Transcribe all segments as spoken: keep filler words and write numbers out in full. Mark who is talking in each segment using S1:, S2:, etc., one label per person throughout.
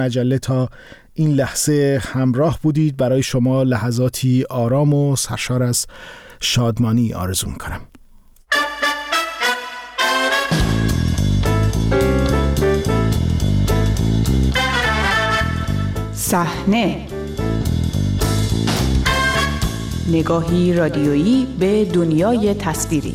S1: مجله تا این لحظه همراه بودید. برای شما لحظاتی آرام و سرشار از شادمانی آرزو می‌کنم.
S2: صحنه، نگاهی رادیویی به دنیای تصویری.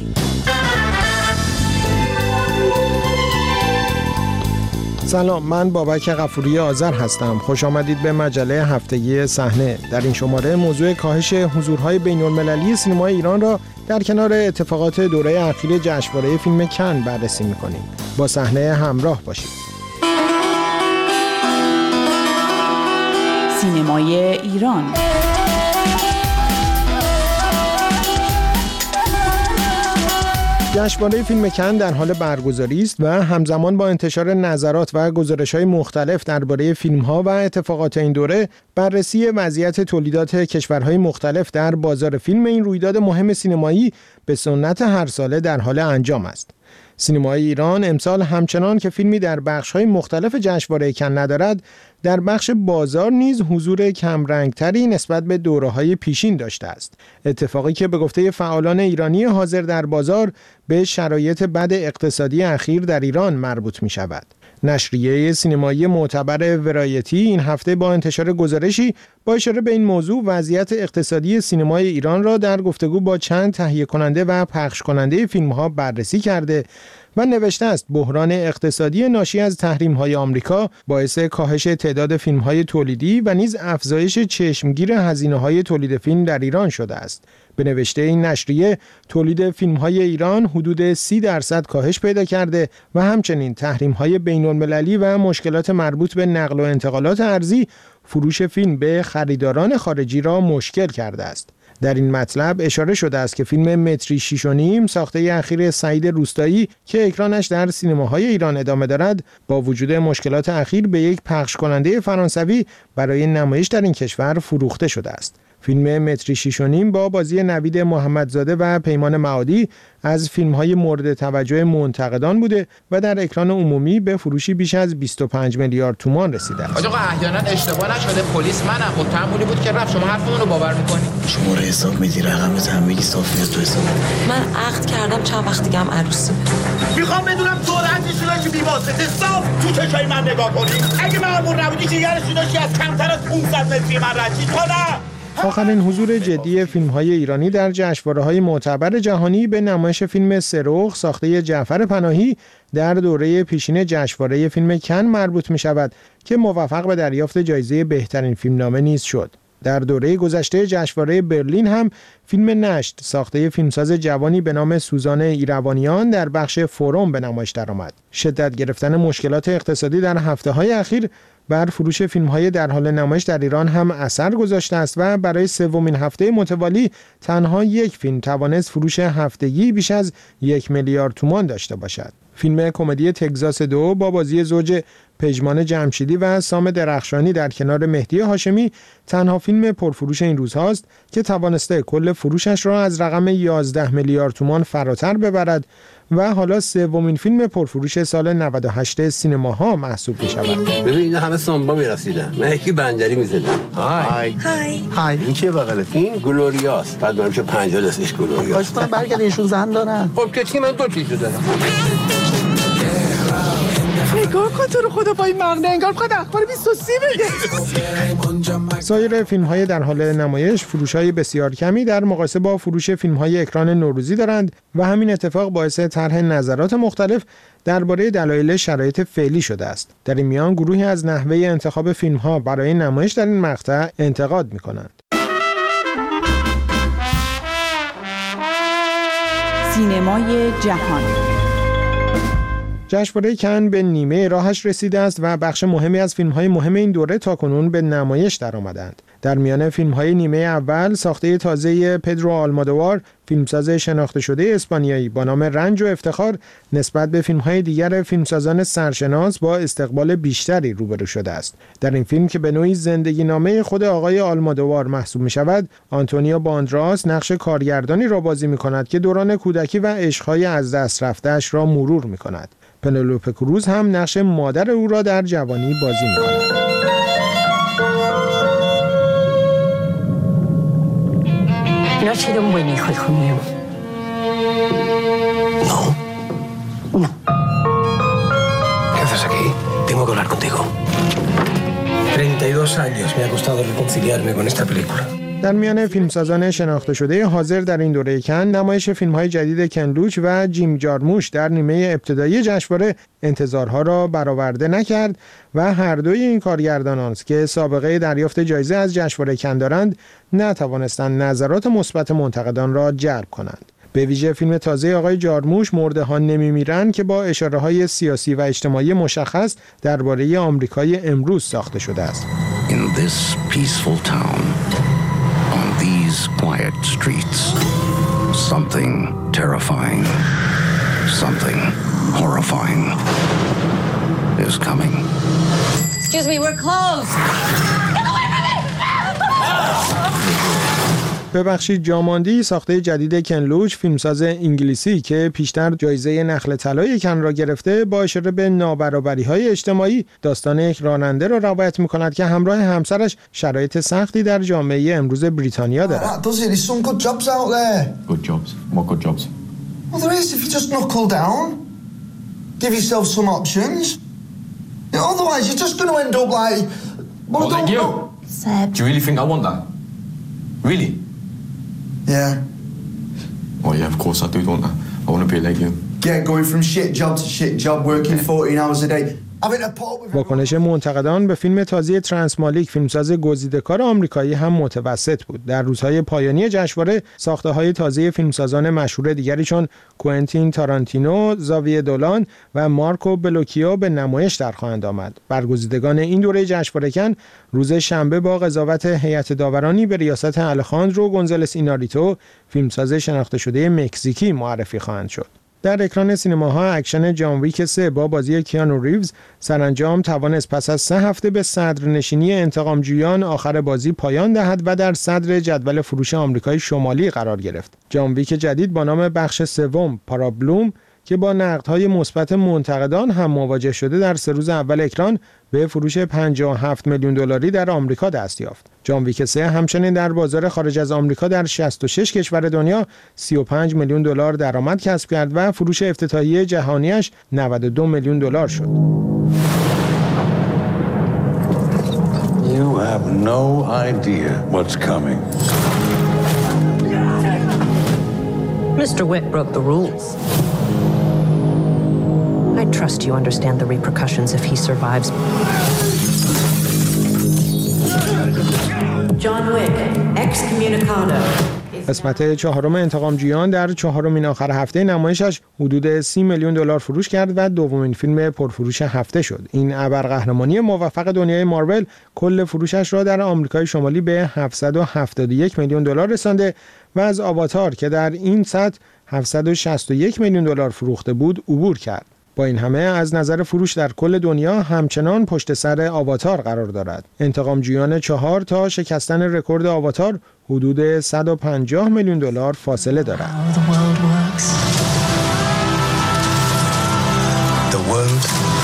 S3: سلام، من بابک غفوری آذر هستم. خوش آمدید به مجله هفتگی صحنه. در این شماره موضوع کاهش حضورهای بین‌المللی سینمای ایران را در کنار اتفاقات دوره اخیر جشنواره فیلم کن بررسی می‌کنیم. با صحنه همراه باشید.
S2: سینمای ایران.
S3: جشنواره فیلم کن در حال برگزاری است و همزمان با انتشار نظرات و گزارش‌های مختلف درباره فیلم‌ها و اتفاقات این دوره، بررسی وضعیت تولیدات کشورهای مختلف در بازار فیلم این رویداد مهم سینمایی به سنت هر ساله در حال انجام است. سینمای ایران امسال همچنان که فیلمی در بخش‌های مختلف جشنواره کن ندارد، در بخش بازار نیز حضور کمرنگتری نسبت به دوره‌های پیشین داشته است. اتفاقی که به گفته فعالان ایرانی حاضر در بازار به شرایط بد اقتصادی اخیر در ایران مربوط می‌شود. نشریه سینمایی معتبر ورایتی این هفته با انتشار گزارشی با اشاره به این موضوع وضعیت اقتصادی سینمای ایران را در گفتگو با چند تهیه کننده و پخش کننده فیلم‌ها بررسی کرده و نوشته است بحران اقتصادی ناشی از تحریم‌های آمریکا باعث کاهش تعداد فیلم‌های تولیدی و نیز افزایش چشمگیر هزینه‌های تولید فیلم در ایران شده است. به نوشته این نشریه، تولید فیلم‌های ایران حدود سی درصد کاهش پیدا کرده و همچنین تحریم‌های بین‌المللی و مشکلات مربوط به نقل و انتقالات ارزی فروش فیلم به خریداران خارجی را مشکل کرده است. در این مطلب اشاره شده است که فیلم متری شیش و نیم ساخته اخیر سعید روستایی که اکرانش در سینماهای ایران ادامه دارد، با وجود مشکلات اخیر به یک پخش کننده فرانسوی برای نمایش در این کشور فروخته شده است. فیلم متری شیش و نیم با بازی نوید محمدزاده و پیمان معادی از فیلم‌های مورد توجه منتقدان بوده و در اکران عمومی به فروشی بیش از بیست و پنج میلیارد تومان رسیده است.
S4: آقا احیانا اشتباه نشده، پلیس منم، متهمونی بود که رفت، شما حرفمون رو باور می‌کنید؟
S5: شما رو حساب میدی، رقم تحویلی صافی تو حساب.
S6: من عقد کردم چند وقت دیگه هم عروسی.
S7: میخوام بدونم سرعتش رو که بی‌واسطه صاف تو چشای من نگاه کنید. اگه مأمور نبودی جیگرش داشتی از کمتر از پانصد متری من رد چی کنم؟
S3: آخرین حضور جدی فیلم‌های ایرانی در جشنواره‌های معتبر جهانی به نمایش فیلم سرخ ساخته جعفر پناهی در دوره پیشین جشنواره فیلم کن مربوط می‌شود که موفق به دریافت جایزه بهترین فیلمنامه نیز شد. در دوره گذشته جشنواره برلین هم فیلم نشت ساخته فیلمساز جوانی به نام سوزان ایروانیان در بخش فروم به نمایش درآمد. شدت گرفتن مشکلات اقتصادی در هفته‌های اخیر بر فروش فیلم‌های در حال نمایش در ایران هم اثر گذاشته است و برای سومین هفته متوالی تنها یک فیلم توانست فروش هفتگی بیش از یک میلیارد تومان داشته باشد. فیلم کمدی تگزاس دو با بازی زوج پژمان جمشیدی و سام درخشانی در کنار مهدی هاشمی تنها فیلم پرفروش این روزهاست که توانسته کل فروشش را از رقم یازده میلیارد تومان فراتر ببرد و حالا سومین فیلم پرفروش سال نود و هشت سینماها محسوب می شود.
S8: ببین اینا همه سامبا می رسیدن، من یکی بندری می زدم. های
S6: های
S8: های این چیه بغلت؟ این گلوریاست. بعد من میشه پنجاه دستش گلوریاست.
S5: کاش من برگرد ایشون زن دارن.
S8: خب که چی، من دو چیزو دارم.
S7: نگاه کن تو رو خدا با این مغنه انگار بخواد اخبار بیست و سی بگه.
S3: سایر فیلم‌های در حال نمایش فروش‌های بسیار کمی در مقایسه با فروش فیلم‌های اکران نوروزی دارند و همین اتفاق باعث طرح نظرات مختلف درباره دلایل شرایط فعلی شده است. در این میان گروهی از نحوه انتخاب فیلم‌ها برای نمایش در این مقطع انتقاد می‌کنند.
S2: سینمای جهان.
S3: جشنواره کن به نیمه راهش رسیده است و بخش مهمی از فیلم‌های مهم این دوره تاکنون به نمایش درآمدند. در میان فیلم‌های نیمه اول ساخته تازه پدرو آلمادوار، فیلمساز شناخته شده اسپانیایی با نام رنج و افتخار، نسبت به فیلم‌های دیگر فیلمسازان سرشناس با استقبال بیشتری روبرو شده است. در این فیلم که به نوعی زندگی نامه خود آقای آلمادوار محسوب می‌شود، آنتونیو باندراس نقش کارگردانی را بازی می‌کند که دوران کودکی و عشق‌های از دست رفته‌اش را مرور می‌کند. پنلوپه کروز هم نقش مادر او را در جوانی بازی می‌کند.
S9: No ha sido un buen hijo, hijo mío.
S10: No.
S9: No.
S10: ¿Qué haces aquí? Tengo que hablar contigo. treinta y dos años me ha costado reconciliarme con esta película.
S3: در میان فیلمسازان شناخته شده حاضر در این دوره کن، نمایش فیلم‌های جدید کن لوچ و جیم جارموش در نیمه ابتدایی جشنواره انتظارها را برآورده نکرد و هر دوی این کارگردانان که سابقه دریافت جایزه از جشنواره کن دارند، نتوانستند نظرات مثبت منتقدان را جلب کنند. به ویژه فیلم تازه آقای جارموش مرده نمیمیرند که با اشاره‌های سیاسی و اجتماعی مشخص درباره آمریکای امروز ساخته شده است.
S11: In this peaceful town, on these quiet streets, something terrifying, something horrifying is coming.
S9: Excuse me, we're closed. Get away from me!
S3: ببخشید جاماندی ساخته جدید کن لوچ، فیلمساز انگلیسی که پیشتر جایزه نخل طلای کن را گرفته، با اشاره به نابرابری‌های اجتماعی داستان یک راننده را روایت می‌کند که همراه همسرش شرایط سختی در جامعه امروز بریتانیا دارد.
S12: Does it? There's some good jobs out there.
S13: Good jobs. What good jobs?
S12: Well, there is if you just knuckle down, give yourself some options. You know, otherwise, you're just going to end up like.
S13: Well,
S12: well
S13: like you.
S12: Seb.
S13: Do you really think I want that? Really?
S12: Yeah.
S13: Oh yeah, of course I do, don't I? I want to be like you.
S12: Yeah, going from shit job to shit job, working fourteen hours a day.
S3: واکنش منتقدان به فیلم تازه ترانس مالیک، فیلمساز گزیده‌کار آمریکایی، هم متوسط بود. در روزهای پایانی جشنواره ساخته‌های تازه فیلمسازان مشهور دیگری چون کوئنتین تارانتینو، زاویه دولان و مارکو بلوکیو به نمایش در خواهند آمد. برگزیدگان این دوره جشنواره کن روز شنبه با قضاوت هیئت داورانی به ریاست الخاندرو گونزالس ایناریتو، فیلمساز شناخته شده مکزیکی، معرفی خواهند شد. در اکران سینماها اکشن جان ویک سه با بازی کیانو ریوز سرانجام توانست پس از سه هفته به صدرنشینی انتقامجویان آخر بازی پایان دهد و در صدر جدول فروش آمریکای شمالی قرار گرفت. جان ویک جدید با نام بخش سوم پارابلوم که با نقدهای مثبت منتقدان هم مواجه شده، در سه روز اول اکران به فروش پنجاه و هفت میلیون دلاری در آمریکا دست یافت. جان ویک سه همچنین در بازار خارج از آمریکا در شصت و شش کشور دنیا سی و پنج میلیون دلار درآمد کسب کرد و فروش افتتاحیه جهانیش نود و دو میلیون دلار شد.
S11: You have no idea what's coming.
S9: Mister Wick broke the rules. I trust you understand the repercussions if he survives.
S14: John Wick, excommunicado.
S3: قسمت چهارم انتقامجویان در چهارمین آخر هفته نمایشش حدود سی میلیون دلار فروش کرد و دومین فیلم پرفروش هفته شد. این ابرقهرمانی موفق دنیای مارول کل فروشش را در آمریکای شمالی به هفتصد و هفتاد و یک میلیون دلار رسانده و از آواتار که در این سطح هفتصد و شصت و یک میلیون دلار فروخته بود عبور کرد. با این همه از نظر فروش در کل دنیا همچنان پشت سر آواتار قرار دارد. انتقامجویان چهار تا شکستن رکورد آواتار حدود صد و پنجاه میلیون دلار فاصله دارد.
S11: The world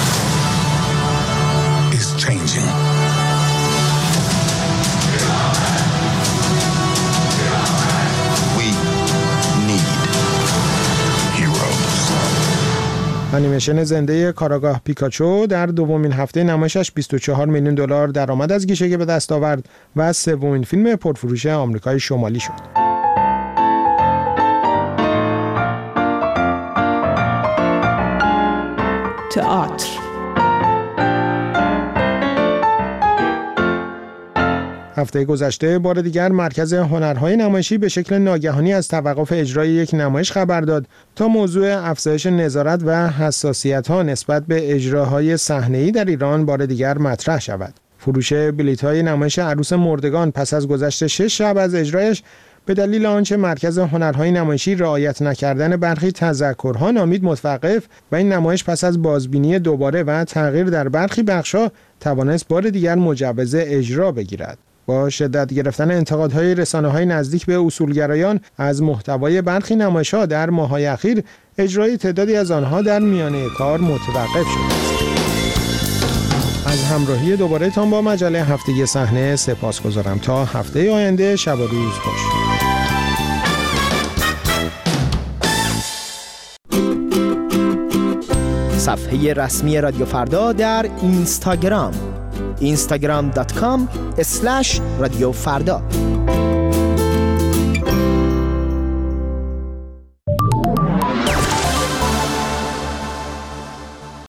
S11: is changing. We need heroes.
S3: انیمیشن زنده کاراگاه پیکاچو در دومین هفته نمایشش بیست و چهار میلیون دلار درآمد از گیشه به دست آورد و سومین فیلم پرفروش آمریکای شمالی شد.
S2: تئاتر.
S3: هفته گذشته بار دیگر مرکز هنرهای نمایشی به شکل ناگهانی از توقف اجرای یک نمایش خبر داد تا موضوع افزایش نظارت و حساسیت‌ها نسبت به اجراهای صحنه‌ای در ایران بار دیگر مطرح شود. فروش بلیط‌های نمایش عروس مردگان پس از گذشت شش شب از اجرایش به دلیل آنچه مرکز هنرهای نمایشی رعایت نکردن برخی تذکرها نامید متوقف و این نمایش پس از بازبینی دوباره و تغییر در برخی بخش‌ها توانست بار دیگر مجوز اجرا بگیرد. با شدت گرفتن انتقادهای رسانه‌های نزدیک به اصولگرایان از محتوای برخی نمایش‌ها در ماه‌های اخیر، اجرای تعدادی از آنها در میانه کار متوقف شده است. از همراهی دوباره تان با مجله هفتگی صحنه سپاسگزارم. تا هفته آینده شب و روز خوش. صفحه رسمی رادیو فردا در اینستاگرام اینستاگرام دات کام اسلش رادیو فردا.